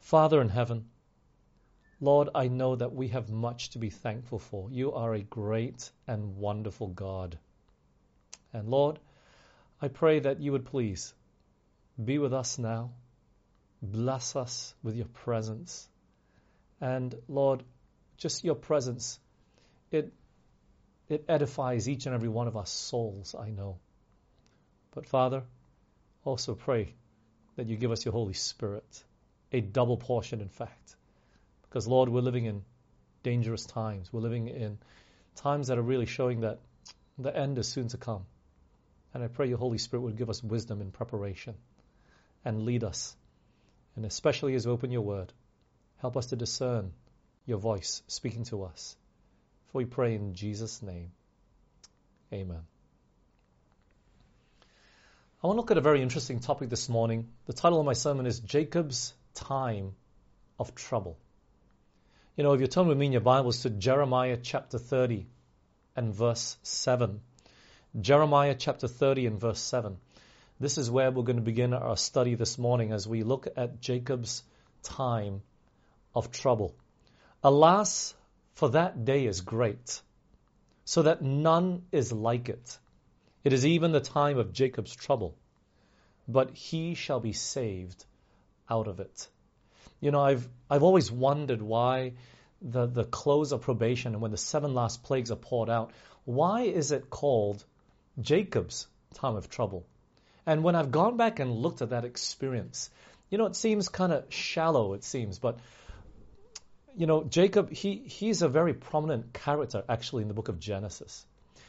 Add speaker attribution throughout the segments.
Speaker 1: Father in heaven, Lord, I know that we have much to be thankful for. You are a great and wonderful God. And Lord, I pray that you would please be with us now. Bless us with your presence. And Lord, just your presence, it edifies each and every one of our souls, I know. But Father, also pray that you give us your Holy Spirit, a double portion in fact. Because Lord, we're living in dangerous times. We're living in times that are really showing that the end is soon to come. And I pray your Holy Spirit would give us wisdom in preparation and lead us. And especially as we open your word, help us to discern your voice speaking to us. For we pray in Jesus' name. Amen. I want to look at a very interesting topic this morning. The title of my sermon is Jacob's Time of Trouble. You know, if you turn with me in your Bibles to Jeremiah chapter 30 and verse 7. Jeremiah chapter 30 and verse 7. This is where we're going to begin our study this morning as we look at Jacob's time of trouble. Alas, for that day is great, so that none is like it. It is even the time of Jacob's trouble, but he shall be saved out of it. You know, I've always wondered why the close of probation and when the 7 last plagues are poured out, why is it called Jacob's time of trouble? And when I've gone back and looked at that experience, you know, it seems kind of shallow, it seems, but you know, Jacob, he's a very prominent character actually in the book of Genesis.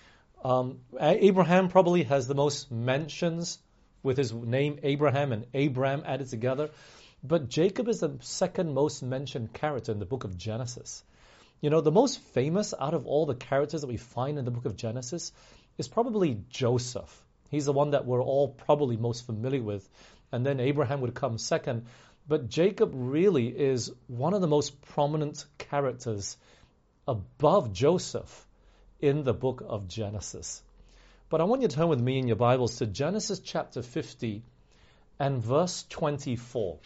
Speaker 1: Abraham probably has the most mentions with his name Abraham and Abram added together. But Jacob is the second most mentioned character in the book of Genesis. You know, the most famous out of all the characters that we find in the book of Genesis is probably Joseph. He's the one that we're all probably most familiar with. And then Abraham would come second. But Jacob really is one of the most prominent characters above Joseph in the book of Genesis. But I want you to turn with me in your Bibles to Genesis chapter 50 and verse 24.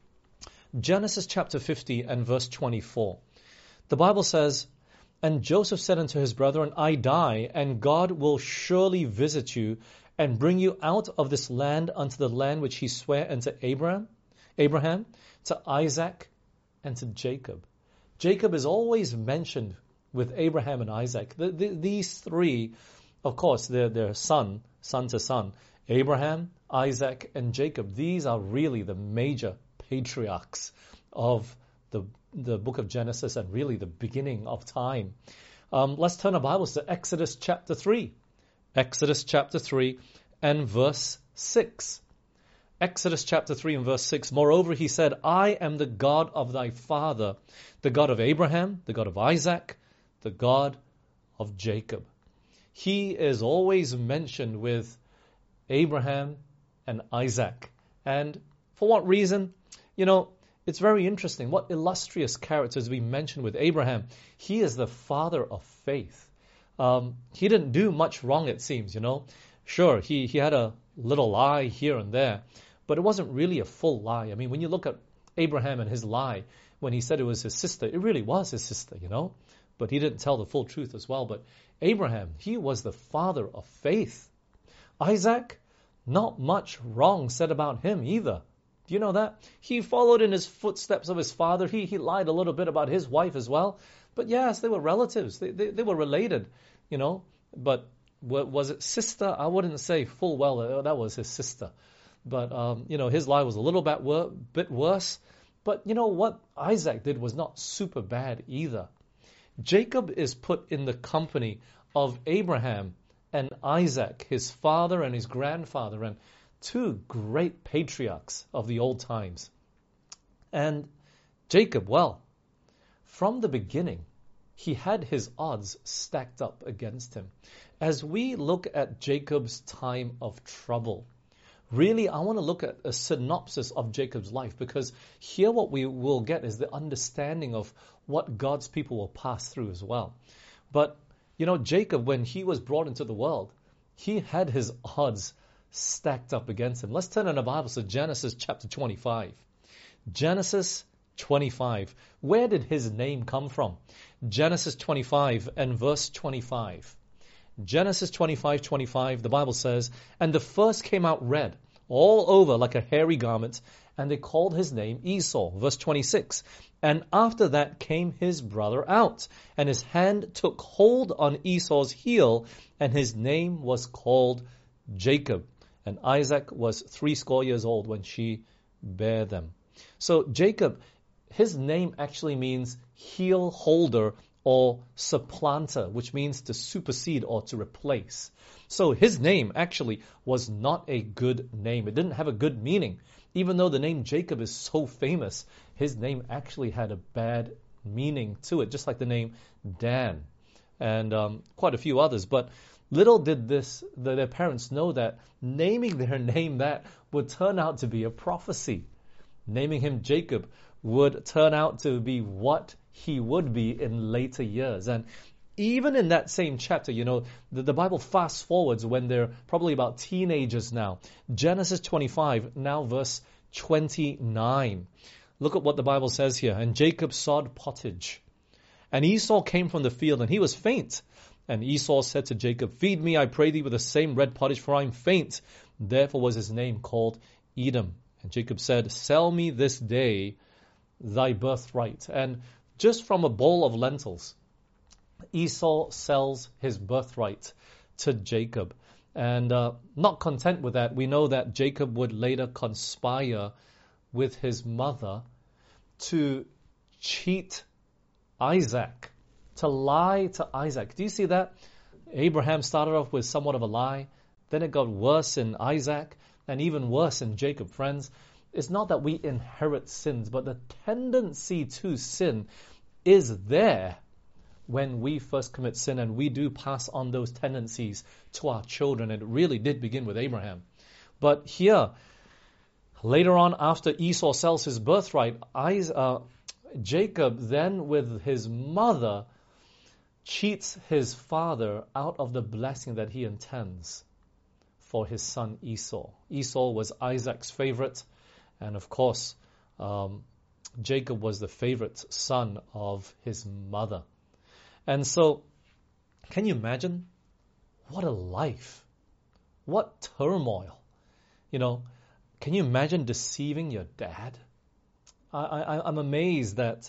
Speaker 1: Genesis chapter 50 and verse 24. The Bible says, "And Joseph said unto his brethren, I die, and God will surely visit you, and bring you out of this land unto the land which he sware unto Abraham, to Isaac, and to Jacob." Jacob is always mentioned with Abraham and Isaac. These three, of course, they're son to son. Abraham, Isaac, and Jacob. These are really the major patriarchs of the book of Genesis and really the beginning of time. Let's turn our Bibles to Exodus chapter 3. Exodus chapter 3 and verse 6. Exodus chapter 3 and verse 6. "Moreover, he said, I am the God of thy father, the God of Abraham, the God of Isaac, the God of Jacob." He is always mentioned with Abraham and Isaac. And for what reason? You know, it's very interesting. What illustrious characters we mentioned with Abraham. He is the father of faith. He didn't do much wrong, it seems, you know. Sure, he had a little lie here and there, but it wasn't really a full lie. I mean, when you look at Abraham and his lie, when he said it was his sister, it really was his sister, you know. But he didn't tell the full truth as well. But Abraham, he was the father of faith. Isaac, not much wrong said about him either. Do you know that? He followed in his footsteps of his father. He lied a little bit about his wife as well. But yes, they were relatives. They were related, you know. But was it sister? I wouldn't say full well that was his sister. But, you know, his lie was a little bit worse. But you know what Isaac did was not super bad either. Jacob is put in the company of Abraham and Isaac, his father and his grandfather, and two great patriarchs of the old times. And Jacob, well, from the beginning, he had his odds stacked up against him. As we look at Jacob's time of trouble, really, I want to look at a synopsis of Jacob's life, because here what we will get is the understanding of what God's people will pass through as well. But, you know, Jacob, when he was brought into the world, he had his odds stacked up against him. Let's turn in our Bibles to Genesis chapter 25. Genesis 25. Where did his name come from? Genesis 25 and verse 25. Genesis 25:25, the Bible says, "And the first came out red, all over like a hairy garment, and they called his name Esau." Verse 26, "And after that came his brother out, and his hand took hold on Esau's heel, and his name was called Jacob. And Isaac was 80 years old when she bare them." So Jacob, his name actually means heel holder or supplanter, which means to supersede or to replace. So his name actually was not a good name. It didn't have a good meaning. Even though the name Jacob is so famous, his name actually had a bad meaning to it, just like the name Dan and quite a few others. But little did their parents know that naming their name that would turn out to be a prophecy. Naming him Jacob would turn out to be what he would be in later years. And even in that same chapter, the Bible fast forwards when they're probably about teenagers now. Genesis 25, now verse 29. Look at what the Bible says here. "And Jacob sawed pottage. And Esau came from the field, and he was faint. And Esau said to Jacob, Feed me, I pray thee, with the same red pottage, for I am faint. Therefore was his name called Edom. And Jacob said, Sell me this day thy birthright." And just from a bowl of lentils, Esau sells his birthright to Jacob. And not content with that, we know that Jacob would later conspire with his mother to cheat Isaac, to lie to Isaac. Do you see that? Abraham started off with somewhat of a lie. Then it got worse in Isaac and even worse in Jacob. Friends, it's not that we inherit sins, but the tendency to sin is there when we first commit sin, and we do pass on those tendencies to our children. It really did begin with Abraham. But here, later on, after Esau sells his birthright, Jacob then with his mother cheats his father out of the blessing that he intends for his son Esau. Esau was Isaac's favorite, and of course, Jacob was the favorite son of his mother. And so, can you imagine? What a life. What turmoil. Can you imagine deceiving your dad? I'm amazed that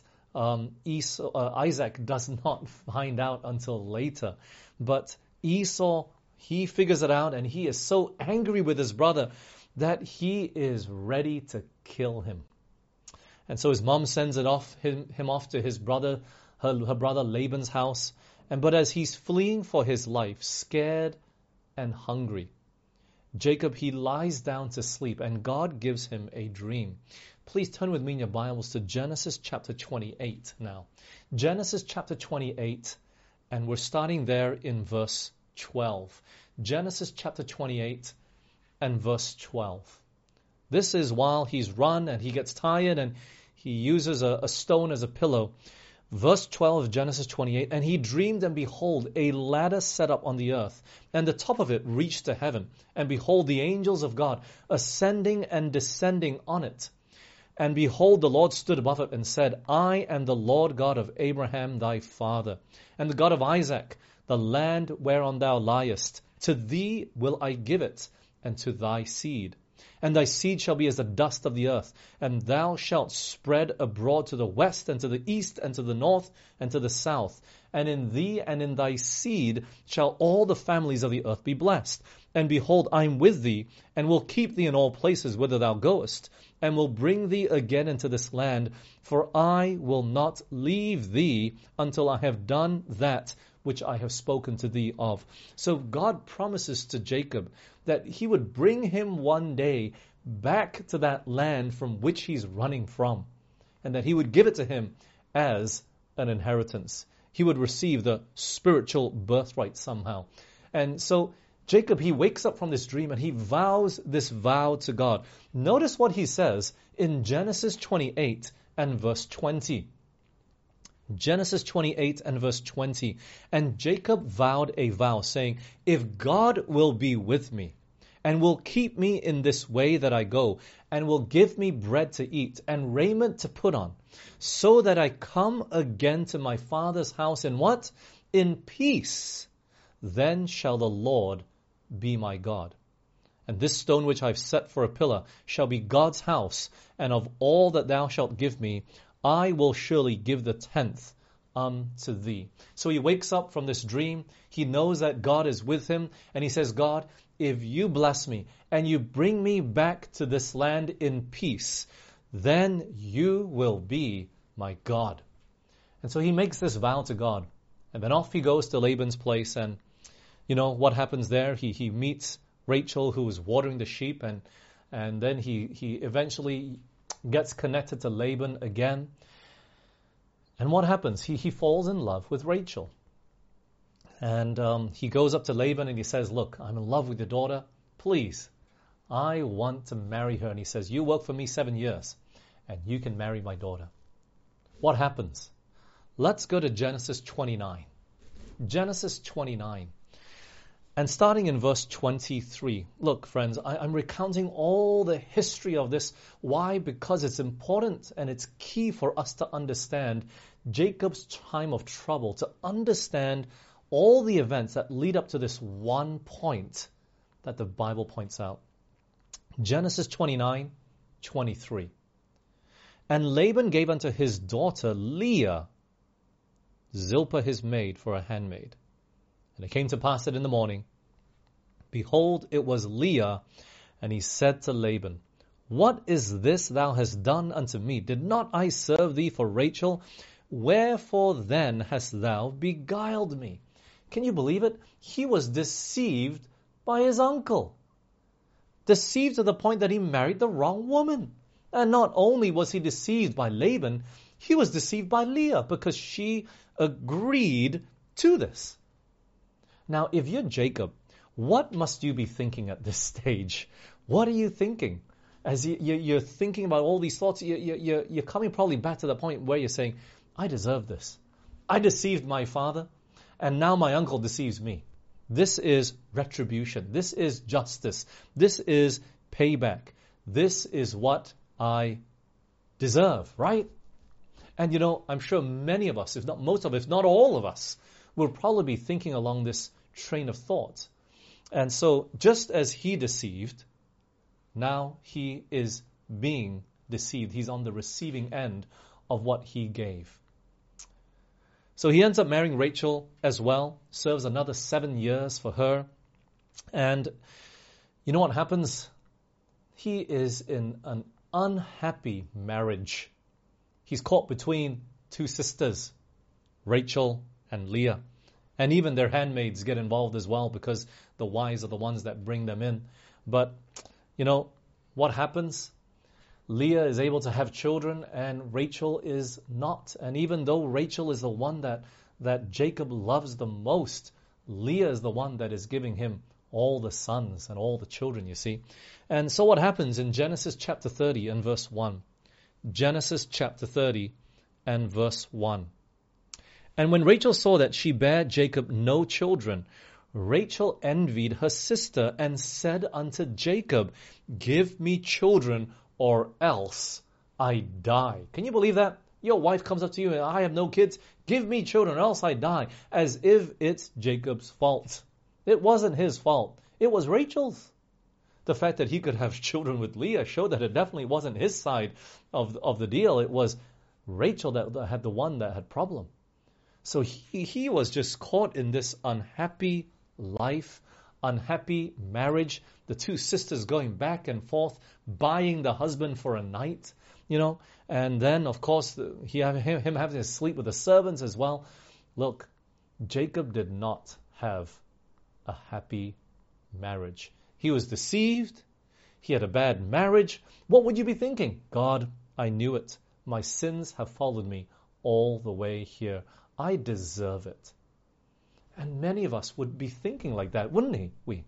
Speaker 1: Isaac does not find out until later. But Esau, he figures it out, and he is so angry with his brother that he is ready to kill him. And so his mom sends him off to his brother, her brother Laban's house. But as he's fleeing for his life, scared and hungry, Jacob, he lies down to sleep, and God gives him a dream. Please turn with me in your Bibles to Genesis chapter 28 now. Genesis chapter 28, and we're starting there in verse 12. Genesis chapter 28 and verse 12. This is while he's run and he gets tired and he uses a stone as a pillow. Verse 12 of Genesis 28, "And he dreamed, and behold, a ladder set up on the earth, and the top of it reached to heaven. And behold, the angels of God ascending and descending on it. And behold, the Lord stood above it and said, I am the Lord God of Abraham thy father, and the God of Isaac, the land whereon thou liest. To thee will I give it, and to thy seed. And thy seed shall be as the dust of the earth, and thou shalt spread abroad to the west, and to the east, and to the north, and to the south. And in thee and in thy seed shall all the families of the earth be blessed. And behold, I am with thee, and will keep thee in all places whither thou goest, and will bring thee again into this land, for I will not leave thee until I have done that which I have spoken to thee of." So God promises to Jacob that he would bring him one day back to that land from which he's running from, and that he would give it to him as an inheritance. He would receive the spiritual birthright somehow. And so Jacob, he wakes up from this dream and he vows this vow to God. Notice what he says in Genesis 28 and verse 20. Genesis 28 and verse 20. "And Jacob vowed a vow, saying, If God will be with me, and will keep me in this way that I go, and will give me bread to eat, and raiment to put on, so that I come again to my father's house in what? In peace. Then shall the Lord be my God. And this stone which I've set for a pillar shall be God's house, and of all that thou shalt give me, I will surely give the 10th unto thee. So he wakes up from this dream. He knows that God is with him, and he says, God, if you bless me and you bring me back to this land in peace, then you will be my God. And so he makes this vow to God. And then off he goes to Laban's place, and you know what happens there? He meets Rachel, who is watering the sheep, and then he eventually gets connected to Laban again. And what happens? He falls in love with Rachel. And he goes up to Laban and he says, look, I'm in love with your daughter. Please, I want to marry her. And he says, you work for me 7 years and you can marry my daughter. What happens? Let's go to Genesis 29. Genesis 29. And starting in verse 23. Look, friends, I'm recounting all the history of this. Why? Because it's important and it's key for us to understand Jacob's time of trouble, to understand all the events that lead up to this one point that the Bible points out. Genesis 29, 23. And Laban gave unto his daughter Leah Zilpah his maid for a handmaid. And it came to pass that in the morning, behold, it was Leah, and he said to Laban, what is this thou hast done unto me? Did not I serve thee for Rachel? Wherefore then hast thou beguiled me? Can you believe it? He was deceived by his uncle. Deceived to the point that he married the wrong woman. And not only was he deceived by Laban, he was deceived by Leah because she agreed to this. Now, if you're Jacob, what must you be thinking at this stage? What are you thinking? As you're thinking about all these thoughts, you're coming probably back to the point where you're saying, I deserve this. I deceived my father, and now my uncle deceives me. This is retribution. This is justice. This is payback. This is what I deserve, right? And you know, I'm sure many of us, if not most of us, if not all of us, will probably be thinking along this train of thought. And so, just as he deceived, now he is being deceived. He's on the receiving end of what he gave. So he ends up marrying Rachel as well, serves another 7 years for her. And you know what happens? He is in an unhappy marriage. He's caught between two sisters, Rachel and Leah. And even their handmaids get involved as well because the wives are the ones that bring them in. But, you know, what happens? Leah is able to have children and Rachel is not. And even though Rachel is the one that Jacob loves the most, Leah is the one that is giving him all the sons and all the children, you see. And so what happens in Genesis chapter 30 and verse 1? Genesis chapter 30 and verse 1. And when Rachel saw that she bare Jacob no children, Rachel envied her sister and said unto Jacob, give me children or else I die. Can you believe that? Your wife comes up to you and I have no kids. Give me children or else I die. As if it's Jacob's fault. It wasn't his fault. It was Rachel's. The fact that he could have children with Leah showed that it definitely wasn't his side of the deal. It was Rachel that had the one that had problem. So he was just caught in this unhappy life, unhappy marriage, the two sisters going back and forth, buying the husband for a night, you know, and then, of course, him having to sleep with the servants as well. Look, Jacob did not have a happy marriage. He was deceived. He had a bad marriage. What would you be thinking? God, I knew it. My sins have followed me all the way here. I deserve it. And many of us would be thinking like that, wouldn't we?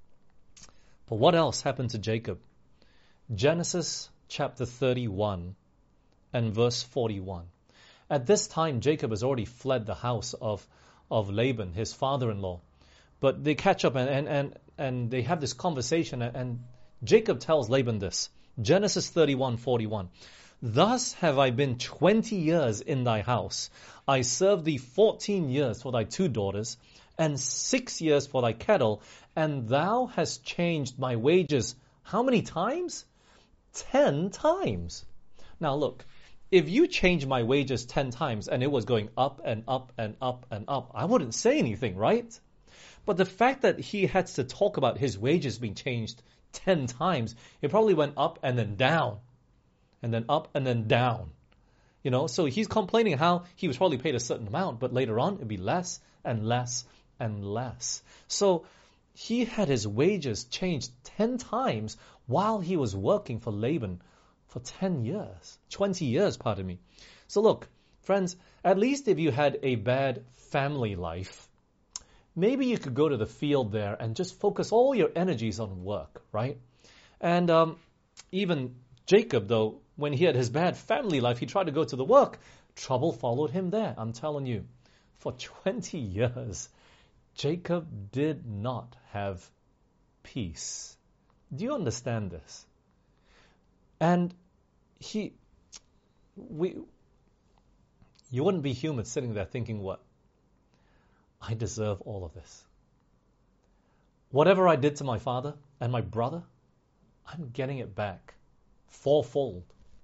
Speaker 1: But what else happened to Jacob? Genesis chapter 31 and verse 41. At this time, Jacob has already fled the house of Laban, his father-in-law. But they catch up and and they have this conversation, and Jacob tells Laban this. Genesis 31:41. Thus have I been 20 years in thy house. I served thee 14 years for thy 2 daughters, and 6 years for thy cattle, and thou hast changed my wages. How many times? 10 times. Now look, if you change my wages 10 times and it was going up and up and up and up, I wouldn't say anything, right? But the fact that he had to talk about his wages being changed 10 times, it probably went up and then down, and then up and then down. So he's complaining how he was probably paid a certain amount, but later on it'd be less and less and less. So he had his wages changed 10 times while he was working for Laban for 20 years, pardon me. So look, friends, at least if you had a bad family life, maybe you could go to the field there and just focus all your energies on work, right? And even Jacob, though, when he had his bad family life, he tried to go to the work. Trouble followed him there, I'm telling you. For 20 years, Jacob did not have peace. Do you understand this? And you wouldn't be human sitting there thinking, what? I deserve all of this. Whatever I did to my father and my brother, I'm getting it back fourfold.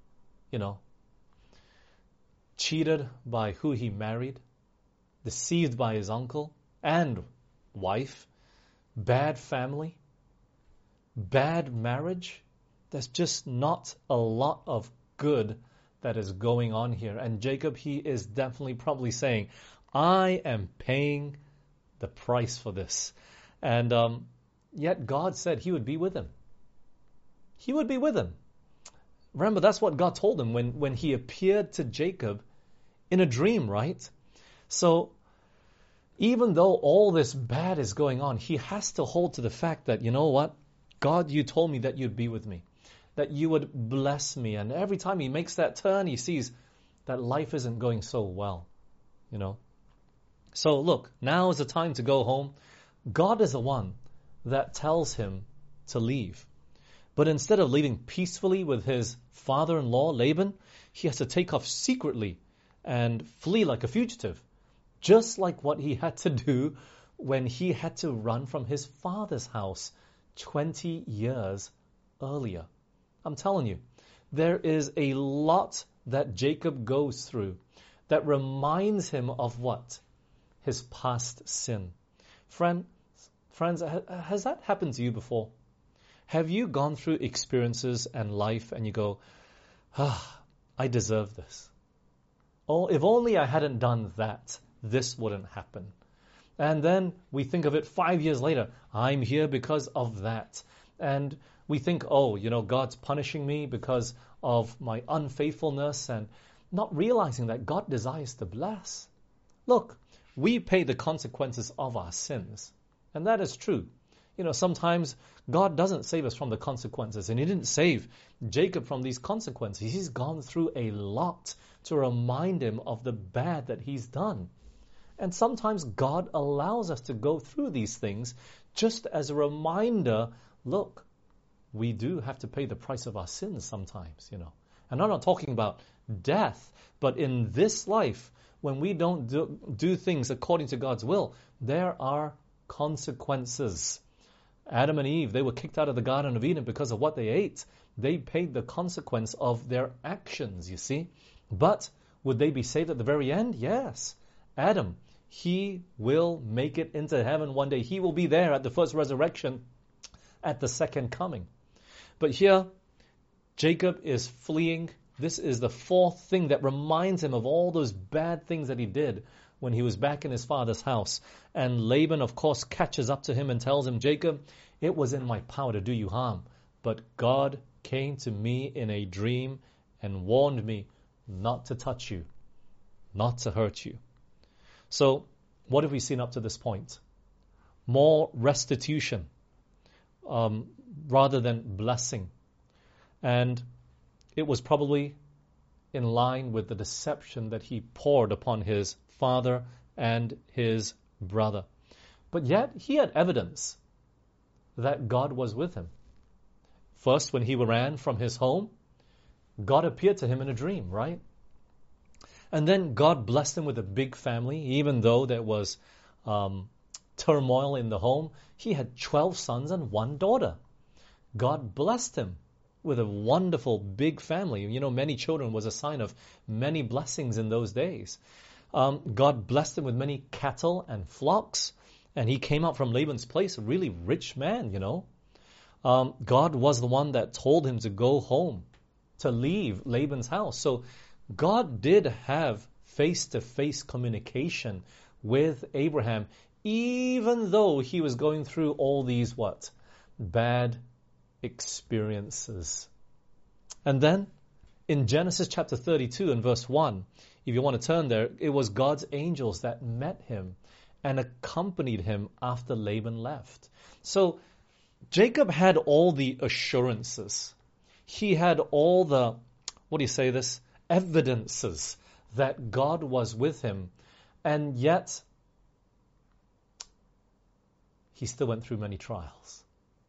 Speaker 1: Cheated by who he married, deceived by his uncle and wife, bad family, bad marriage. There's just not a lot of good that is going on here. And Jacob, he is definitely probably saying, I am paying the price for this. And yet God said he would be with him. He would be with him. Remember, that's what God told him when he appeared to Jacob in a dream, right? So even though all this bad is going on, he has to hold to the fact that, you know what? God, you told me that you'd be with me, that you would bless me. And every time he makes that turn, he sees that life isn't going so well, So look, now is the time to go home. God is the one that tells him to leave. But instead of leaving peacefully with his father-in-law, Laban, he has to take off secretly and flee like a fugitive, just like what he had to do when he had to run from his father's house 20 years earlier. I'm telling you, there is a lot that Jacob goes through that reminds him of what? His past sin. Friends, has that happened to you before? Have you gone through experiences and life and you go, I deserve this. Oh, if only I hadn't done that, this wouldn't happen. And then we think of it 5 years later, I'm here because of that. And we think, God's punishing me because of my unfaithfulness, and not realizing that God desires to bless. Look, we pay the consequences of our sins. And that is true. Sometimes God doesn't save us from the consequences, and he didn't save Jacob from these consequences. He's gone through a lot to remind him of the bad that he's done. And sometimes God allows us to go through these things just as a reminder, look, we do have to pay the price of our sins sometimes, And I'm not talking about death, but in this life, when we don't do things according to God's will, there are consequences. Adam and Eve, they were kicked out of the Garden of Eden because of what they ate. They paid the consequence of their actions, you see. But would they be saved at the very end? Yes. Adam, he will make it into heaven one day. He will be there at the first resurrection, at the second coming. But here, Jacob is fleeing. This is the fourth thing that reminds him of all those bad things that he did when he was back in his father's house. And Laban, of course, catches up to him and tells him, Jacob, it was in my power to do you harm, but God came to me in a dream and warned me not to touch you, not to hurt you. So, what have we seen up to this point? More restitution rather than blessing. And it was probably in line with the deception that he poured upon his father and his brother. But yet, he had evidence. that God was with him. First, when he ran from his home, God appeared to him in a dream, right? And then God blessed him with a big family, even though there was turmoil in the home. He had 12 sons and 1 daughter. God blessed him with a wonderful big family. You know, many children was a sign of many blessings in those days. God blessed him with many cattle and flocks, and he came out from Laban's place, a really rich man, you know. God was the one that told him to go home, to leave Laban's house. So God did have face-to-face communication with Abraham, even though he was going through all these bad experiences. And then in Genesis chapter 32 and verse 1, if you want to turn there, it was God's angels that met him and accompanied him after Laban left. So Jacob had all the assurances. He had all the, evidences that God was with him. And yet, he still went through many trials.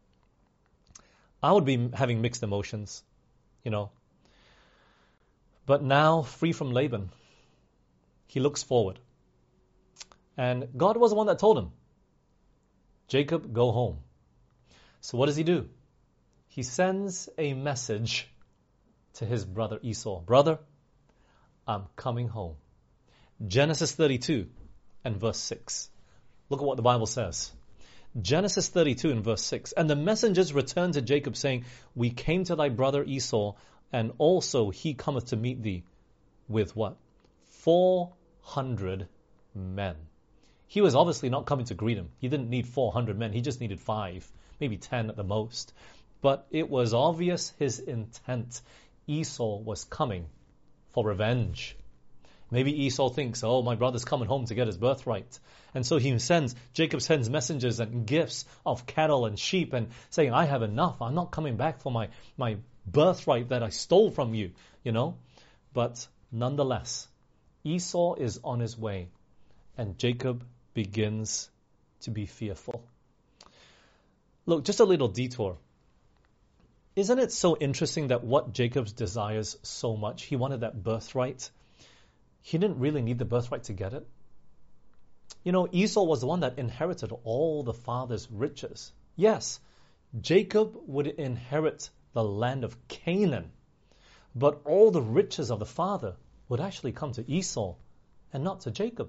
Speaker 1: I would be having mixed emotions, you know. But now, free from Laban, he looks forward. And God was the one that told him, Jacob, go home. So what does he do? He sends a message to his brother Esau. Brother, I'm coming home. Genesis 32 and verse 6. Look at what the Bible says. Genesis 32 and verse 6. And the messengers returned to Jacob, saying, we came to thy brother Esau, and also he cometh to meet thee with what? 400 men. He was obviously not coming to greet him. He didn't need 400 men. He just needed 5, maybe 10 at the most. But it was obvious his intent. Esau was coming for revenge. Maybe Esau thinks, oh, my brother's coming home to get his birthright. And so Jacob sends messengers and gifts of cattle and sheep and saying, I have enough. I'm not coming back for my birthright that I stole from you, you know. But nonetheless, Esau is on his way and Jacob begins to be fearful. Look, just a little detour. Isn't it so interesting that what Jacob desires so much, he wanted that birthright. He didn't really need the birthright to get it. You know, Esau was the one that inherited all the father's riches. Yes, Jacob would inherit the land of Canaan, but all the riches of the father would actually come to Esau and not to Jacob.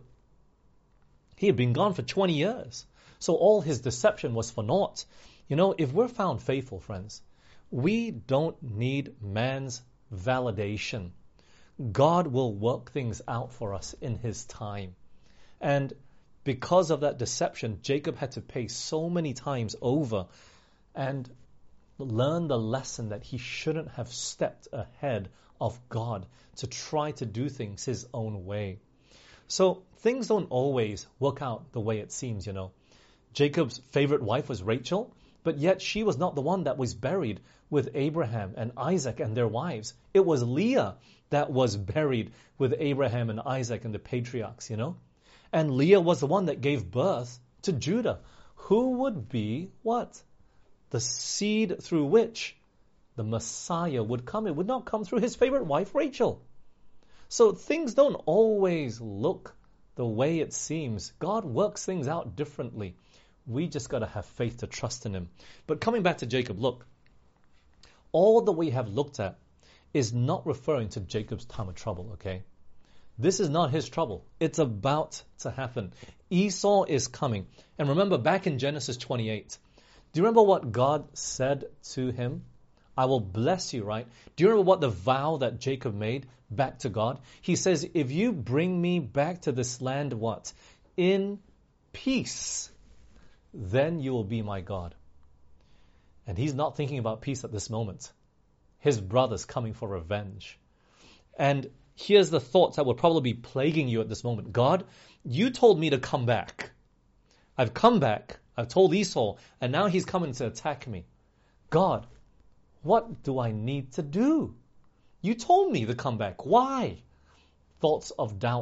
Speaker 1: He had been gone for 20 years, so all his deception was for naught. You know, if we're found faithful, friends, we don't need man's validation. God will work things out for us in his time. And because of that deception, Jacob had to pay so many times over and learn the lesson that he shouldn't have stepped ahead of God to try to do things his own way. So things don't always work out the way it seems, you know. Jacob's favorite wife was Rachel, but yet she was not the one that was buried with Abraham and Isaac and their wives. It was Leah that was buried with Abraham and Isaac and the patriarchs, you know. And Leah was the one that gave birth to Judah, who would be what? The seed through which the Messiah would come. It would not come through his favorite wife, Rachel. So things don't always look the way it seems. God works things out differently. We just got to have faith to trust in him. But coming back to Jacob, look, all that we have looked at is not referring to Jacob's time of trouble, okay? This is not his trouble. It's about to happen. Esau is coming. And remember back in Genesis 28, do you remember what God said to him? I will bless you, right? Do you remember what the vow that Jacob made back to God? He says, if you bring me back to this land, what? In peace, then you will be my God. And he's not thinking about peace at this moment. His brother's coming for revenge. And here's the thoughts that will probably be plaguing you at this moment. God, you told me to come back. I've come back. I've told Esau, and now he's coming to attack me. God, what do I need to do? You told me to come back. Why? Thoughts of doubt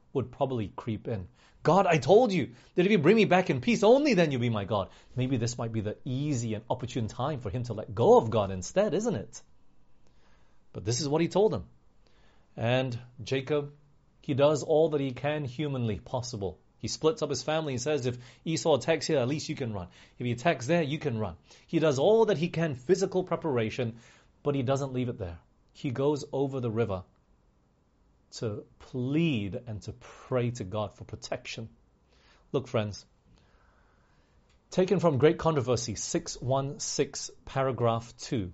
Speaker 1: would probably creep in. God, I told you that if you bring me back in peace, only then you'll be my God. Maybe this might be the easy and opportune time for him to let go of God instead, isn't it? But this is what he told him. And Jacob, he does all that he can humanly possible. He splits up his family and says, if Esau attacks here, at least you can run. If he attacks there, you can run. He does all that he can, physical preparation, but he doesn't leave it there. He goes over the river to plead and to pray to God for protection. Look, friends, taken from Great Controversy 616, paragraph 2.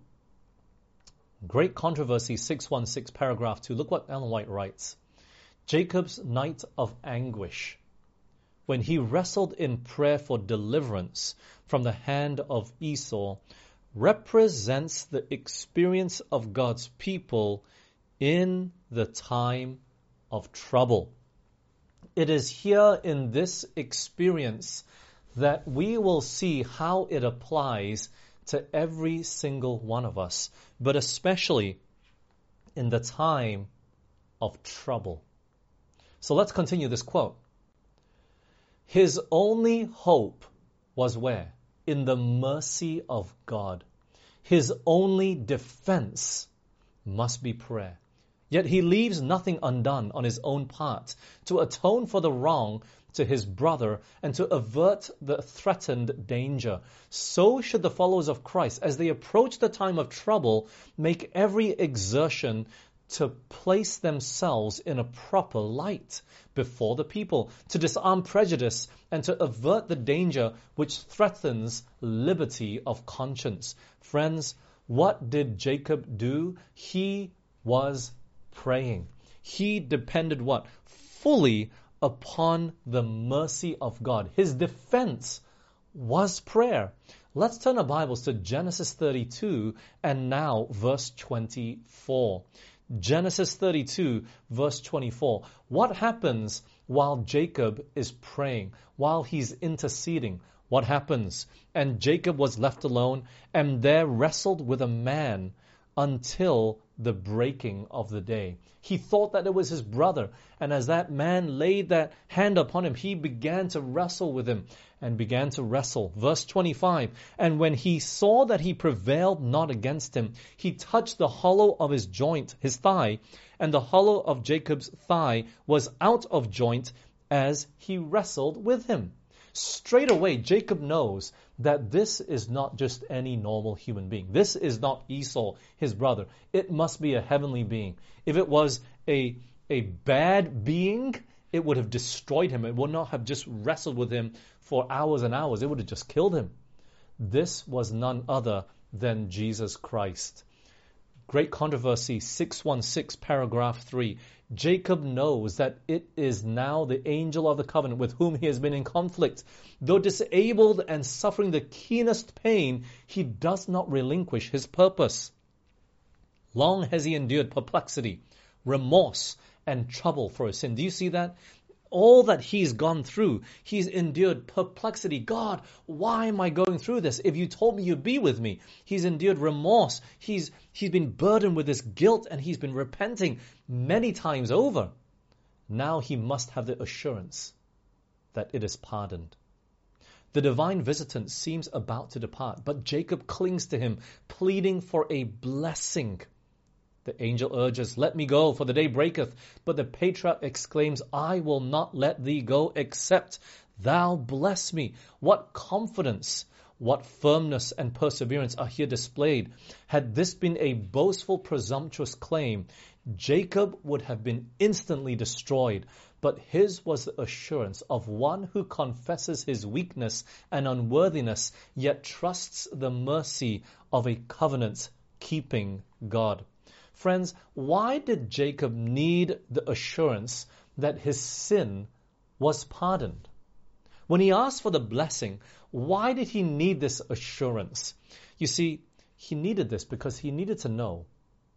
Speaker 1: Great Controversy 616, paragraph 2. Look what Ellen White writes. Jacob's night of anguish, when he wrestled in prayer for deliverance from the hand of Esau, represents the experience of God's people in the time of trouble. It is here in this experience that we will see how it applies to every single one of us, but especially in the time of trouble. So let's continue this quote. His only hope was where? In the mercy of God. His only defense must be prayer. Yet he leaves nothing undone on his own part to atone for the wrong to his brother and to avert the threatened danger. So should the followers of Christ, as they approach the time of trouble, make every exertion to place themselves in a proper light before the people, to disarm prejudice and to avert the danger which threatens liberty of conscience. Friends, what did Jacob do? He was praying. He depended what? Fully upon the mercy of God. His defense was prayer. Let's turn our Bibles to Genesis 32 and now verse 24. Genesis 32, verse 24. What happens while Jacob is praying, while he's interceding? What happens? And Jacob was left alone, and there wrestled with a man until the breaking of the day. He thought that it was his brother, and as that man laid that hand upon him, he began to wrestle with him and began to wrestle. Verse 25, and when he saw that he prevailed not against him, he touched the hollow of his joint, his thigh, and the hollow of Jacob's thigh was out of joint as he wrestled with him. Straight away, Jacob knows that this is not just any normal human being. This is not Esau, his brother. It must be a heavenly being. If it was a bad being, it would have destroyed him. It would not have just wrestled with him for hours and hours. It would have just killed him. This was none other than Jesus Christ. Great Controversy 616, paragraph 3. Jacob knows that it is now the angel of the covenant with whom he has been in conflict. Though disabled and suffering the keenest pain, he does not relinquish his purpose. Long has he endured perplexity, remorse, and trouble for his sin. Do you see that? All that he's gone through, he's endured perplexity. God, why am I going through this? If you told me you'd be with me. He's endured remorse. He's been burdened with this guilt, and he's been repenting many times over. Now he must have the assurance that it is pardoned. The divine visitant seems about to depart, but Jacob clings to him, pleading for a blessing. The angel urges, let me go, for the day breaketh. But the patriarch exclaims, I will not let thee go, except thou bless me. What confidence, what firmness and perseverance are here displayed. Had this been a boastful, presumptuous claim, Jacob would have been instantly destroyed. But his was the assurance of one who confesses his weakness and unworthiness, yet trusts the mercy of a covenant-keeping God. Friends, why did Jacob need the assurance that his sin was pardoned? When he asked for the blessing, why did he need this assurance? You see, he needed this because he needed to know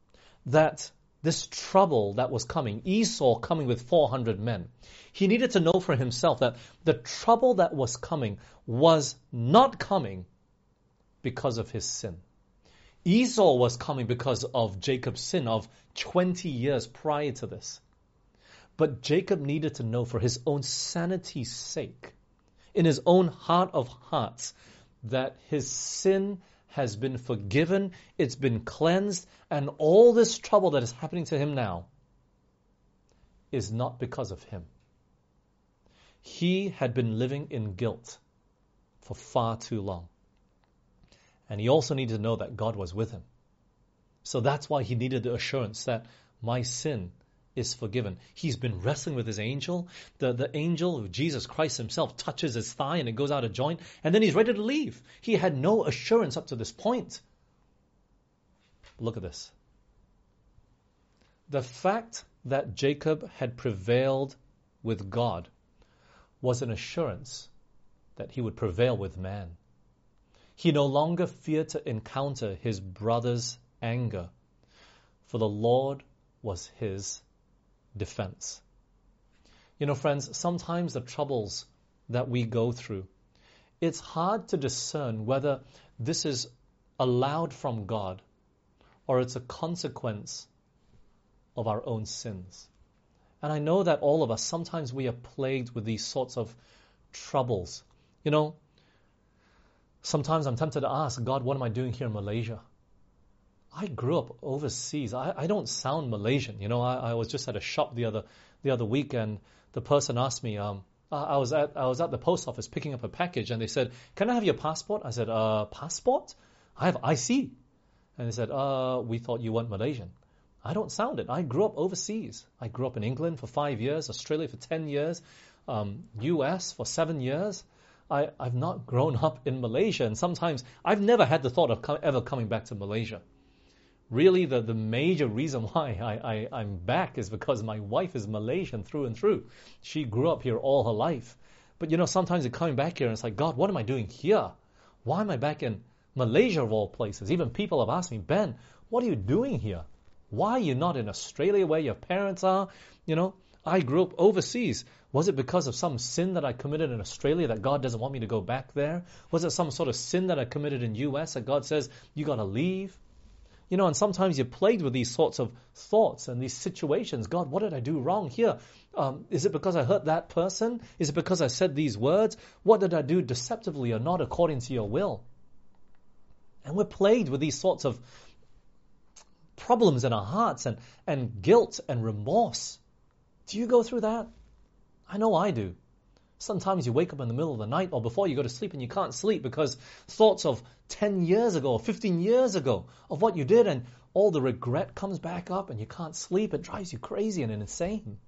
Speaker 1: that this trouble that was coming, Esau coming with 400 men, he needed to know for himself that the trouble that was coming was not coming because of his sin. Esau was coming because of Jacob's sin of 20 years prior to this. But Jacob needed to know for his own sanity's sake, in his own heart of hearts, that his sin has been forgiven, it's been cleansed, and all this trouble that is happening to him now is not because of him. He had been living in guilt for far too long. And he also needed to know that God was with him. So that's why he needed the assurance that my sin is forgiven. He's been wrestling with his angel. The angel, Jesus Christ himself, touches his thigh and it goes out of joint. And then he's ready to leave. He had no assurance up to this point. Look at this. The fact that Jacob had prevailed with God was an assurance that he would prevail with man. He no longer feared to encounter his brother's anger, for the Lord was his defense. You know, friends, sometimes the troubles that we go through, it's hard to discern whether this is allowed from God or it's a consequence of our own sins. And I know that all of us, sometimes we are plagued with these sorts of troubles. You know, sometimes I'm tempted to ask, God, what am I doing here in Malaysia? I grew up overseas. I don't sound Malaysian. You know, I was just at a shop the other week, and the person asked me, I was at the post office picking up a package, and they said, "Can I have your passport?" I said, "Passport? I have IC." And they said, "We thought you weren't Malaysian." I don't sound it. I grew up overseas. I grew up in England for 5 years, Australia for 10 years, US for 7 years. I've not grown up in Malaysia, and sometimes I've never had the thought of ever coming back to Malaysia. Really, the major reason why I'm back is because my wife is Malaysian through and through. She grew up here all her life. But you know, sometimes you're coming back here and it's like, God, what am I doing here? Why am I back in Malaysia of all places? Even people have asked me, Ben, what are you doing here? Why are you not in Australia where your parents are? You know, I grew up overseas. Was it because of some sin that I committed in Australia that God doesn't want me to go back there? Was it some sort of sin that I committed in US that God says, you got to leave? You know, and sometimes you're plagued with these sorts of thoughts and these situations. God, what did I do wrong here? Is it because I hurt that person? Is it because I said these words? What did I do deceptively or not according to your will? And we're plagued with these sorts of problems in our hearts and guilt and remorse. Do you go through that? I know I do. Sometimes you wake up in the middle of the night or before you go to sleep and you can't sleep because thoughts of 10 years ago or 15 years ago of what you did, and all the regret comes back up and you can't sleep. It drives you crazy and insane.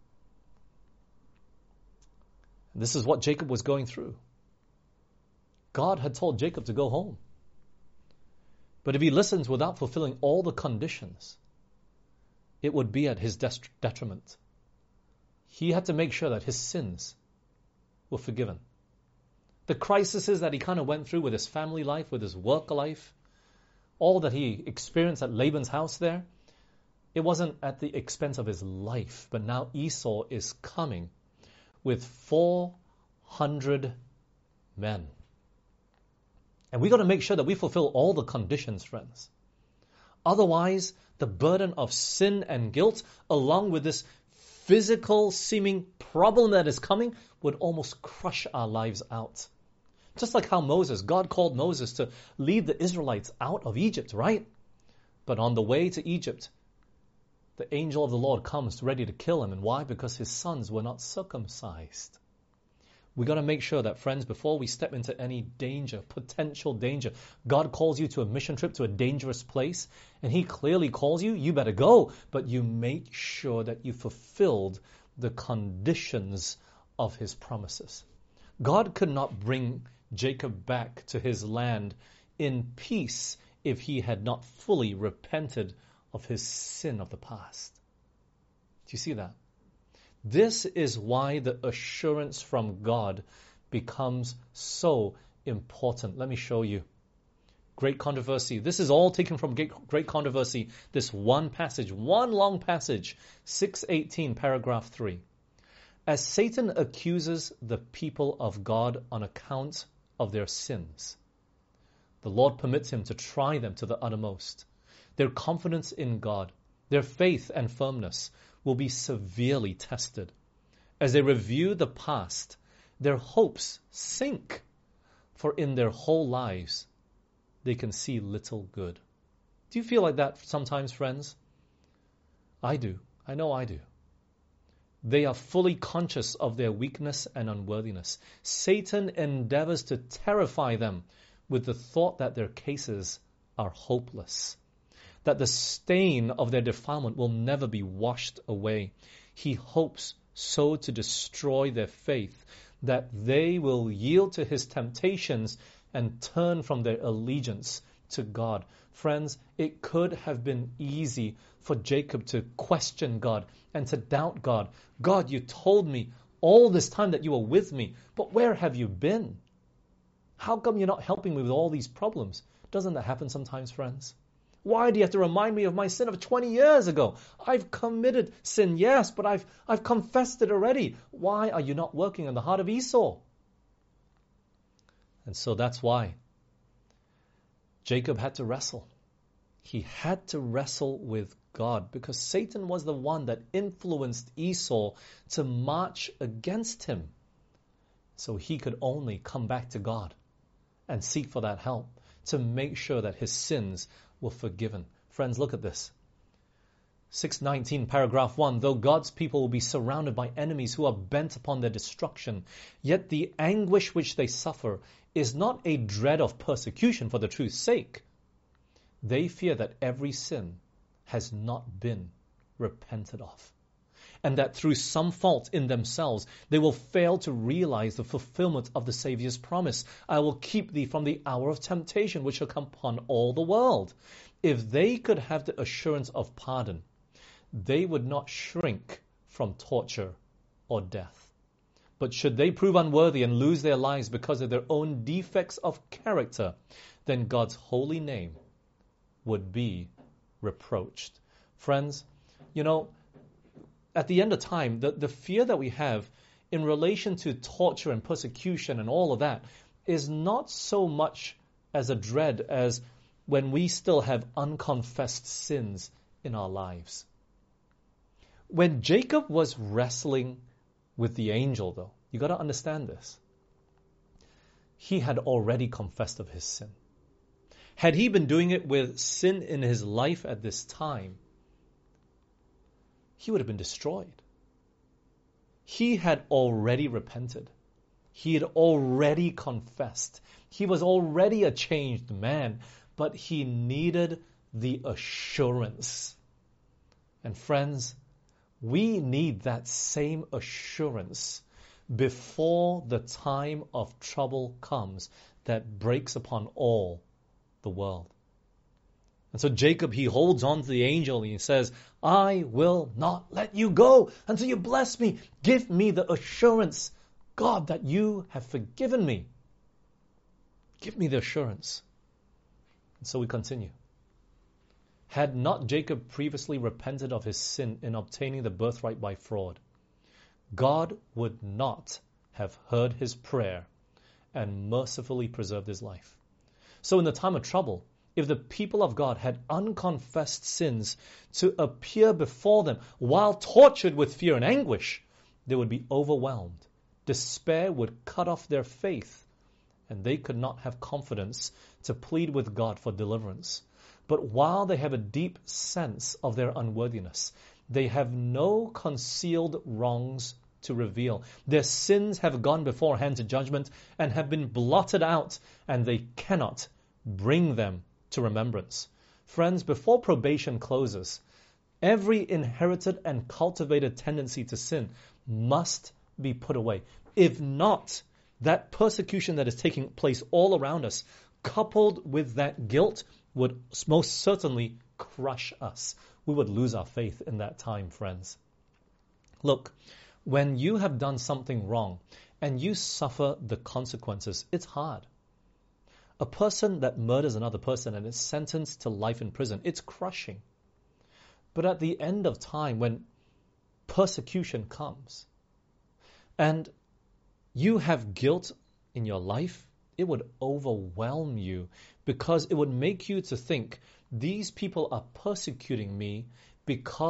Speaker 1: And this is what Jacob was going through. God had told Jacob to go home. But if he listens without fulfilling all the conditions, it would be at his detriment. He had to make sure that his sins were forgiven. The crises that he kind of went through with his family life, with his work life, all that he experienced at Laban's house there, it wasn't at the expense of his life. But now Esau is coming with 400 men. And we got to make sure that we fulfill all the conditions, friends. Otherwise, the burden of sin and guilt, along with this physical seeming problem that is coming, would almost crush our lives out. Just like how God called Moses to lead the Israelites out of Egypt, right? But on the way to Egypt, the angel of the Lord comes ready to kill him. And why? Because his sons were not circumcised. We got to make sure that, friends, before we step into any danger, potential danger, God calls you to a mission trip to a dangerous place, and he clearly calls you, you better go. But you make sure that you fulfilled the conditions of his promises. God could not bring Jacob back to his land in peace if he had not fully repented of his sin of the past. Do you see that? This is why the assurance from God becomes so important. Let me show you. Great Controversy. This is all taken from Great Controversy. This one passage, one long passage, 6:18, paragraph 3. As Satan accuses the people of God on account of their sins, the Lord permits him to try them to the uttermost. Their confidence in God, their faith and firmness, will be severely tested. As they review the past, their hopes sink, for in their whole lives, they can see little good. Do you feel like that sometimes, friends? I do. I know I do. They are fully conscious of their weakness and unworthiness. Satan endeavors to terrify them with the thought that their cases are hopeless, that the stain of their defilement will never be washed away. He hopes so to destroy their faith that they will yield to his temptations and turn from their allegiance to God. Friends, it could have been easy for Jacob to question God and to doubt God. God, you told me all this time that you were with me, but where have you been? How come you're not helping me with all these problems? Doesn't that happen sometimes, friends? Why do you have to remind me of my sin of 20 years ago? I've committed sin, yes, but I've confessed it already. Why are you not working on the heart of Esau? And so that's why Jacob had to wrestle. He had to wrestle with God because Satan was the one that influenced Esau to march against him. So he could only come back to God and seek for that help to make sure that his sins were forgiven. Friends, look at this. 619, paragraph 1. Though God's people will be surrounded by enemies who are bent upon their destruction, yet the anguish which they suffer is not a dread of persecution for the truth's sake. They fear that every sin has not been repented of, and that through some fault in themselves they will fail to realize the fulfillment of the Saviour's promise. I will keep thee from the hour of temptation which shall come upon all the world. If they could have the assurance of pardon, they would not shrink from torture or death. But should they prove unworthy and lose their lives because of their own defects of character, then God's holy name would be reproached. Friends, at the end of time, the fear that we have in relation to torture and persecution and all of that is not so much as a dread as when we still have unconfessed sins in our lives. When Jacob was wrestling with the angel, though, you got to understand this. He had already confessed of his sin. Had he been doing it with sin in his life at this time, he would have been destroyed. He had already repented. He had already confessed. He was already a changed man, but he needed the assurance. And friends, we need that same assurance before the time of trouble comes that breaks upon all the world. And so Jacob, he holds on to the angel and he says, I will not let you go until you bless me. Give me the assurance, God, that you have forgiven me. Give me the assurance. And so we continue. Had not Jacob previously repented of his sin in obtaining the birthright by fraud, God would not have heard his prayer and mercifully preserved his life. So in the time of trouble, if the people of God had unconfessed sins to appear before them while tortured with fear and anguish, they would be overwhelmed. Despair would cut off their faith, and they could not have confidence to plead with God for deliverance. But while they have a deep sense of their unworthiness, they have no concealed wrongs to reveal. Their sins have gone beforehand to judgment and have been blotted out, and they cannot bring them to remembrance. Friends, before probation closes, every inherited and cultivated tendency to sin must be put away. If not, that persecution that is taking place all around us, coupled with that guilt, would most certainly crush us. We would lose our faith in that time, friends. Look, when you have done something wrong and you suffer the consequences, it's hard. A person that murders another person and is sentenced to life in prison, it's crushing. But at the end of time, when persecution comes and you have guilt in your life, it would overwhelm you because it would make you to think, these people are persecuting me because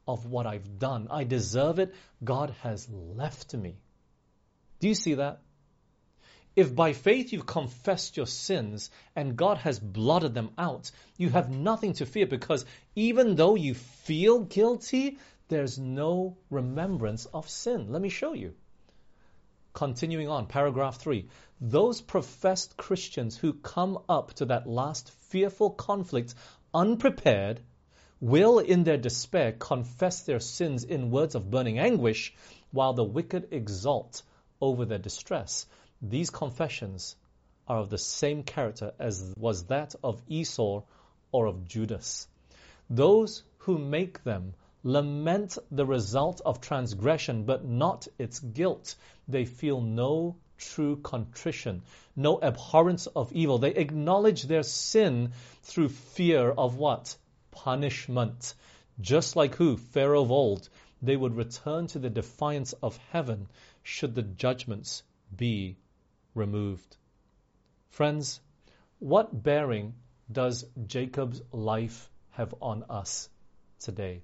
Speaker 1: of what I've done. I deserve it. God has left me. Do you see that? If by faith you've confessed your sins and God has blotted them out, you have nothing to fear, because even though you feel guilty, there's no remembrance of sin. Let me show you. Continuing on, paragraph 3. Those professed Christians who come up to that last fearful conflict unprepared will, in their despair, confess their sins in words of burning anguish, while the wicked exult over their distress. These confessions are of the same character as was that of Esau or of Judas. Those who make them lament the result of transgression, but not its guilt. They feel no true contrition, no abhorrence of evil. They acknowledge their sin through fear of what? Punishment. Just like who? Pharaoh of old. They would return to the defiance of heaven should the judgments be removed. Friends, what bearing does Jacob's life have on us today?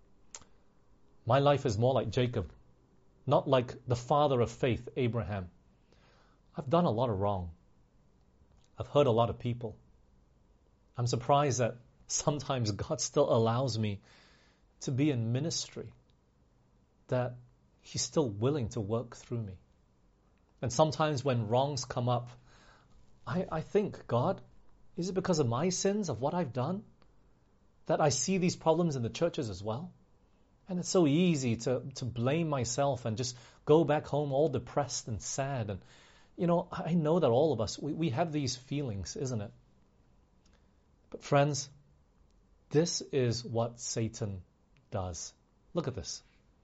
Speaker 1: My life is more like Jacob, not like the father of faith, Abraham. I've done a lot of wrong. I've hurt a lot of people. I'm surprised that sometimes God still allows me to be in ministry, that He's still willing to work through me. And sometimes when wrongs come up, I think, God, is it because of my sins, of what I've done, that I see these problems in the churches as well? And it's so easy to blame myself and just go back home all depressed and sad. And, I know that all of us, we have these feelings, isn't it? But friends, this is what Satan does. Look at this.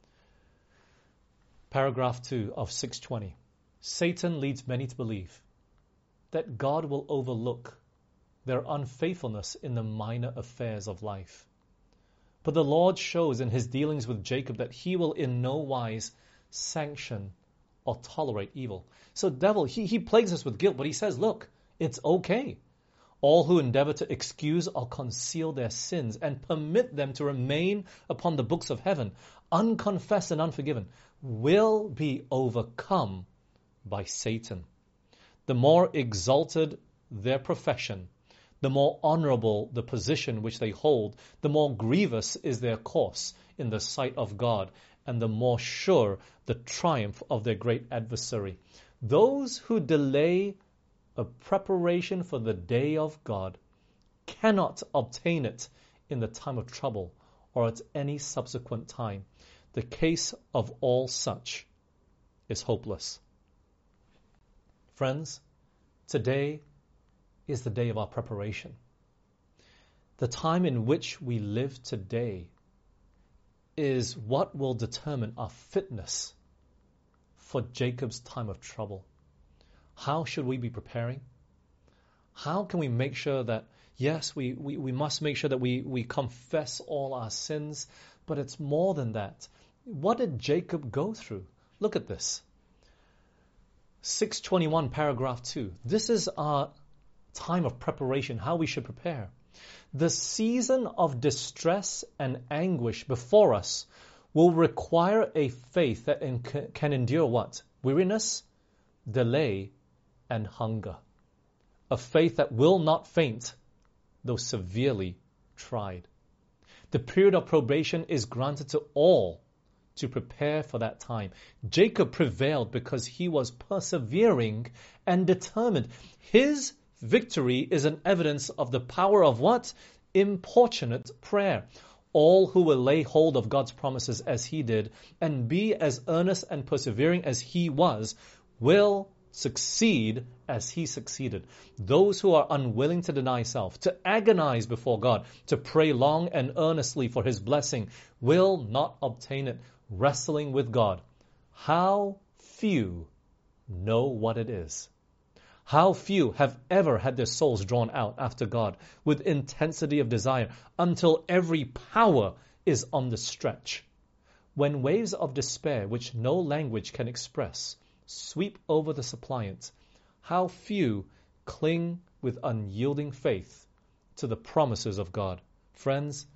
Speaker 1: Paragraph 2 of 620. Satan leads many to believe that God will overlook their unfaithfulness in the minor affairs of life. But the Lord shows in His dealings with Jacob that He will in no wise sanction or tolerate evil. So devil, he plagues us with guilt, but he says, look, it's okay. All who endeavor to excuse or conceal their sins and permit them to remain upon the books of heaven, unconfessed and unforgiven, will be overcome by Satan. The more exalted their profession, the more honorable the position which they hold, the more grievous is their course in the sight of God, and the more sure the triumph of their great adversary. Those who delay a preparation for the day of God cannot obtain it in the time of trouble or at any subsequent time. The case of all such is hopeless. Friends, today is the day of our preparation. The time in which we live today is what will determine our fitness for Jacob's time of trouble. How should we be preparing? How can we make sure that, yes, we must make sure that we confess all our sins, but it's more than that. What did Jacob go through? Look at this. 621, paragraph 2. This is our time of preparation, how we should prepare. The season of distress and anguish before us will require a faith that can endure what? Weariness, delay, and hunger. A faith that will not faint, though severely tried. The period of probation is granted to all to prepare for that time. Jacob prevailed because he was persevering and determined. His victory is an evidence of the power of what? Importunate prayer. All who will lay hold of God's promises as he did and be as earnest and persevering as he was will succeed as he succeeded. Those who are unwilling to deny self, to agonize before God, to pray long and earnestly for his blessing, will not obtain it. Wrestling with God. How few know what it is. How few have ever had their souls drawn out after God with intensity of desire until every power is on the stretch. When waves of despair, which no language can express, sweep over the suppliant, how few cling with unyielding faith to the promises of God. Friends,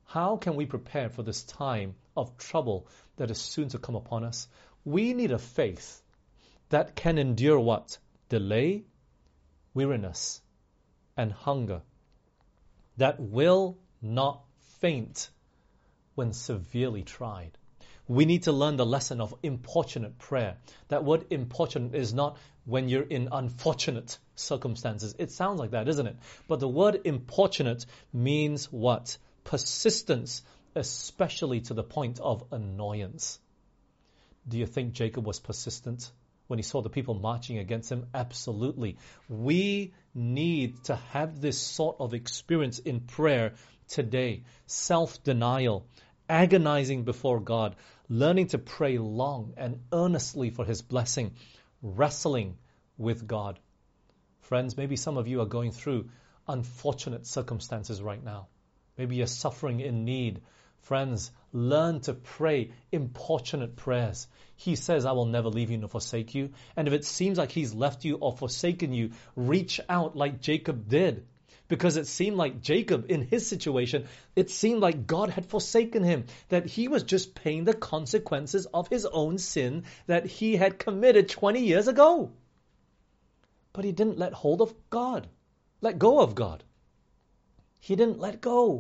Speaker 1: How can we prepare for this time of trouble that is soon to come upon us? We need a faith that can endure what? Delay, weariness, and hunger. That will not faint when severely tried. We need to learn the lesson of importunate prayer. That word importunate is not when you're in unfortunate circumstances. It sounds like that, isn't it? But the word importunate means what? Persistence, especially to the point of annoyance. Do you think Jacob was persistent when he saw the people marching against him? Absolutely. We need to have this sort of experience in prayer today. Self-denial, agonizing before God, learning to pray long and earnestly for His blessing, wrestling with God. Friends, maybe some of you are going through unfortunate circumstances right now. Maybe you're suffering in need. Friends, learn to pray importunate prayers. He says, I will never leave you nor forsake you. And if it seems like He's left you or forsaken you, reach out like Jacob did. Because it seemed like Jacob, in his situation, it seemed like God had forsaken him, that he was just paying the consequences of his own sin that he had committed 20 years ago. But he didn't let hold of God, let go of God. He didn't let go.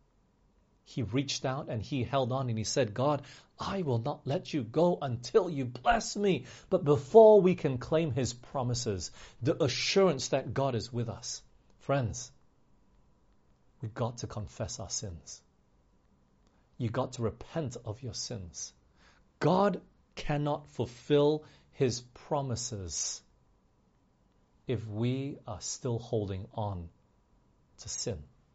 Speaker 1: He reached out and he held on and he said, God, I will not let you go until you bless me. But before we can claim His promises, the assurance that God is with us, friends, we've got to confess our sins. You've got to repent of your sins. God cannot fulfill His promises if we are still holding on to sin.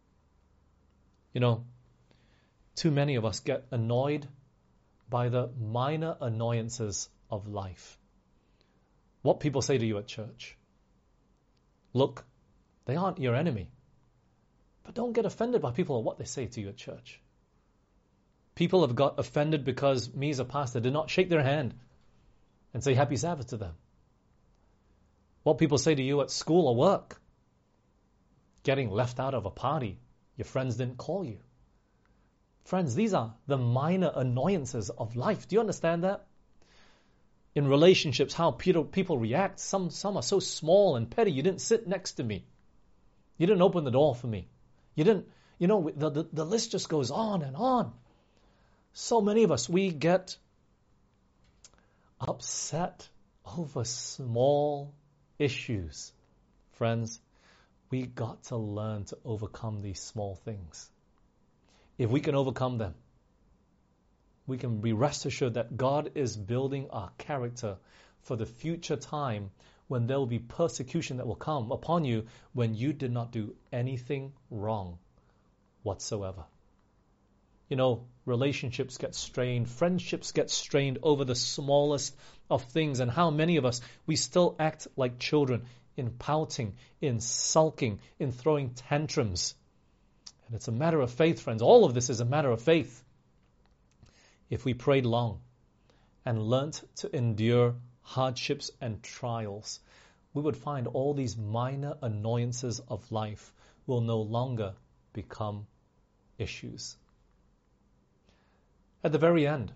Speaker 1: You know, too many of us get annoyed by the minor annoyances of life. What people say to you at church. Look, they aren't your enemy. But don't get offended by people or what they say to you at church. People have got offended because me as a pastor did not shake their hand and say Happy Sabbath to them. What people say to you at school or work. Getting left out of a party. Your friends didn't call you. Friends, these are the minor annoyances of life. Do you understand that? In relationships, how people react. Some are so small and petty. You didn't sit next to me. You didn't open the door for me. You didn't, the list just goes on and on. So many of us, we get upset over small issues. Friends, we got to learn to overcome these small things. If we can overcome them, we can be rest assured that God is building our character for the future time when there will be persecution that will come upon you when you did not do anything wrong whatsoever. You know, relationships get strained, friendships get strained over the smallest of things, and how many of us, we still act like children in pouting, in sulking, in throwing tantrums. And it's a matter of faith, friends. All of this is a matter of faith. If we prayed long and learnt to endure hardships and trials, we would find all these minor annoyances of life will no longer become issues. At the very end,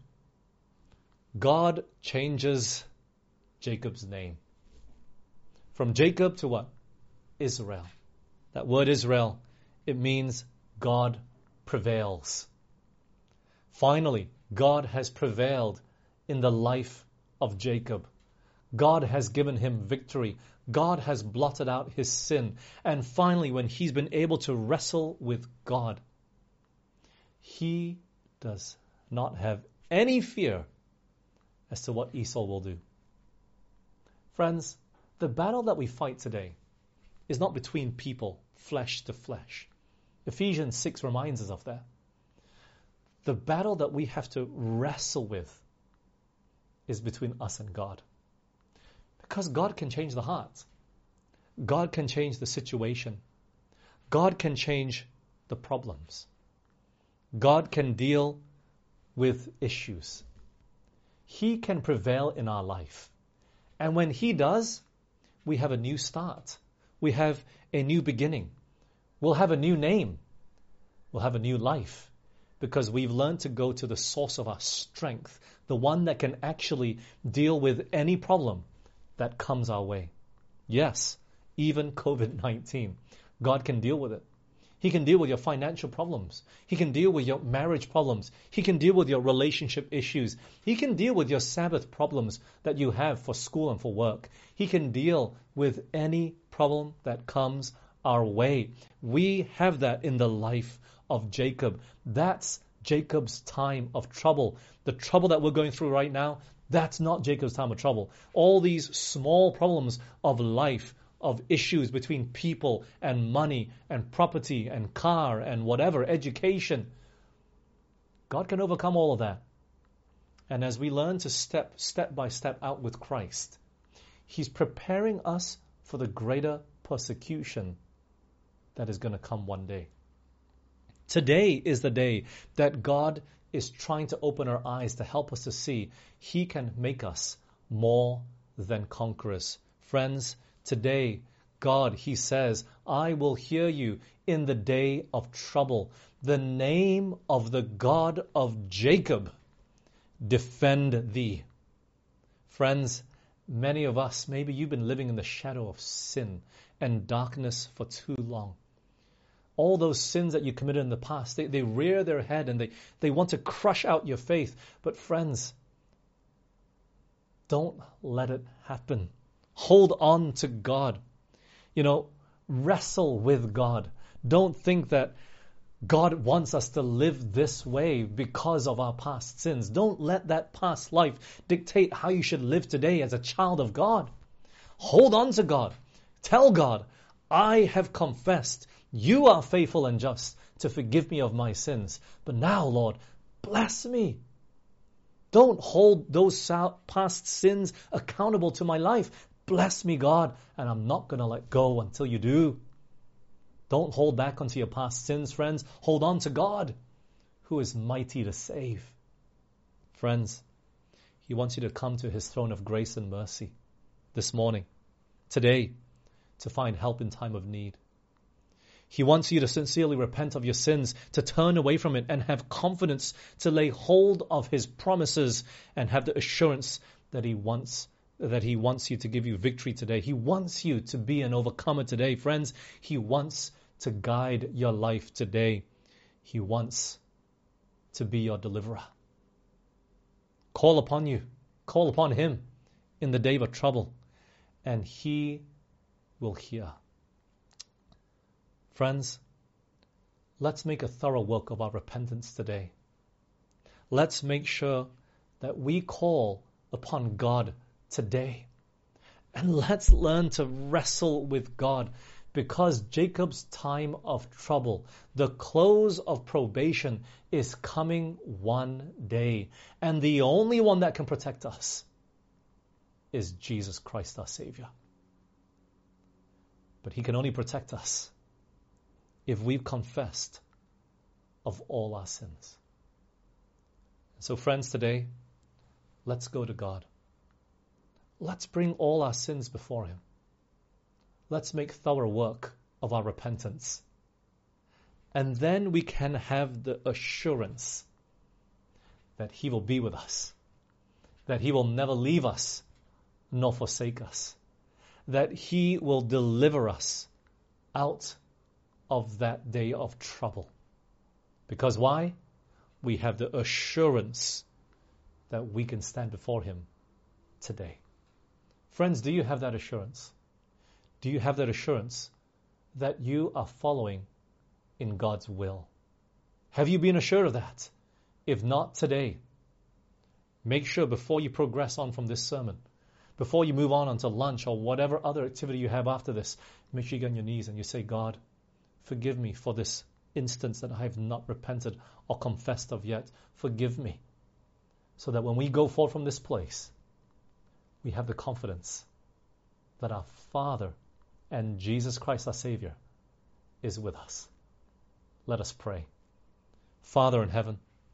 Speaker 1: God changes Jacob's name. From Jacob to what? Israel. That word Israel, it means God prevails. Finally, God has prevailed in the life of Jacob. God has given him victory. God has blotted out his sin. And finally, when he's been able to wrestle with God, he does not have any fear as to what Esau will do. Friends, the battle that we fight today is not between people, flesh to flesh. Ephesians 6 reminds us of that. The battle that we have to wrestle with is between us and God. Because God can change the heart. God can change the situation. God can change the problems. God can deal with issues. He can prevail in our life. And when He does, we have a new start. We have a new beginning. We'll have a new name. We'll have a new life. because we've learned to go to the source of our strength, the one that can actually deal with any problem that comes our way. Yes, even COVID-19. God can deal with it. He can deal with your financial problems. He can deal with your marriage problems. He can deal with your relationship issues. He can deal with your Sabbath problems that you have for school and for work. He can deal with any problem that comes our way. We have that in the life of Jacob. That's Jacob's time of trouble. The trouble that we're going through right now, that's not Jacob's time of trouble. All these small problems of life, of issues between people and money and property and car and whatever, education, God can overcome all of that. And as we learn to step by step out with Christ, He's preparing us for the greater persecution that is going to come one day. Today is the day that God is trying to open our eyes to help us to see He can make us more than conquerors. Friends, today, God, He says, I will hear you in the day of trouble. The name of the God of Jacob defend thee. Friends, many of us, maybe you've been living in the shadow of sin and darkness for too long. All those sins that you committed in the past, they rear their head and they want to crush out your faith. But friends, don't let it happen. Hold on to God. Wrestle with God. Don't think that God wants us to live this way because of our past sins. Don't let that past life dictate how you should live today as a child of God. Hold on to God. Tell God, I have confessed. You are faithful and just to forgive me of my sins. But now, Lord, bless me. Don't hold those past sins accountable to my life. Bless me, God, and I'm not going to let go until you do. Don't hold back onto your past sins, friends. Hold on to God, who is mighty to save. Friends, He wants you to come to His throne of grace and mercy this morning, today, to find help in time of need. He wants you to sincerely repent of your sins, to turn away from it and have confidence to lay hold of His promises and have the assurance that He wants you to give you victory today. He wants you to be an overcomer today, friends. He wants to guide your life today. He wants to be your deliverer. Call upon Him in the day of trouble, and He will hear. Friends, let's make a thorough work of our repentance today. Let's make sure that we call upon God today. And let's learn to wrestle with God, because Jacob's time of trouble, the close of probation, is coming one day. And the only one that can protect us is Jesus Christ, our Savior. But He can only protect us if we've confessed of all our sins. So friends, today, let's go to God. Let's bring all our sins before Him. Let's make thorough work of our repentance. And then we can have the assurance that He will be with us, that He will never leave us nor forsake us, that He will deliver us out of that day of trouble. Because why? We have the assurance that we can stand before Him today. Friends, do you have that assurance? Do you have that assurance that you are following in God's will? Have you been assured of that? If not today, make sure before you progress on from this sermon, before you move on onto lunch or whatever other activity you have after this, make sure you get on your knees and you say, God, forgive me for this instance that I have not repented or confessed of yet. Forgive me. So that when we go forth from this place, we have the confidence that our Father and Jesus Christ our Savior is with us. Let us pray. Father in heaven,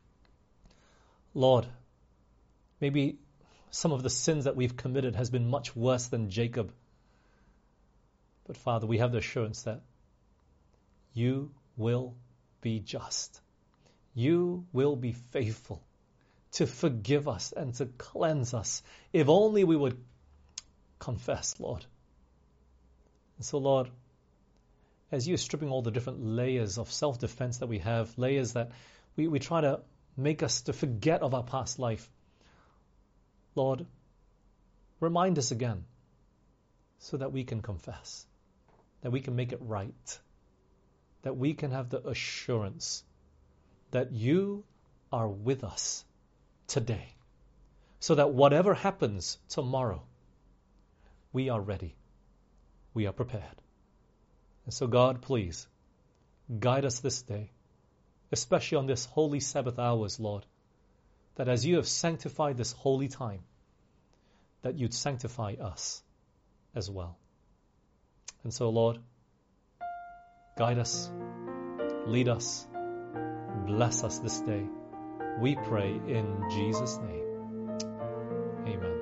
Speaker 1: Lord, maybe some of the sins that we've committed has been much worse than Jacob. But Father, we have the assurance that You will be just. you will be faithful to forgive us and to cleanse us, if only we would confess, Lord. And so, Lord, as you're stripping all the different layers of self-defense that we have, layers that we try to make us to forget of our past life, Lord, remind us again so that we can confess, that we can make it right, that we can have the assurance that you are with us today, so that whatever happens tomorrow, we are ready, we are prepared. And so, God, please guide us this day, especially on this holy Sabbath hours, Lord, that as you have sanctified this holy time, that you'd sanctify us as well. And so, Lord, guide us, lead us, bless us this day. We pray in Jesus' name. Amen.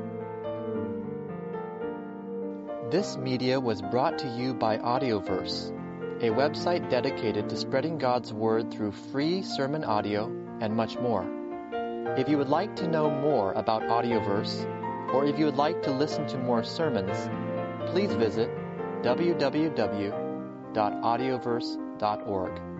Speaker 2: This media was brought to you by Audioverse, a website dedicated to spreading God's Word through free sermon audio and much more. If you would like to know more about Audioverse, or if you would like to listen to more sermons, please visit www.audioverse.org.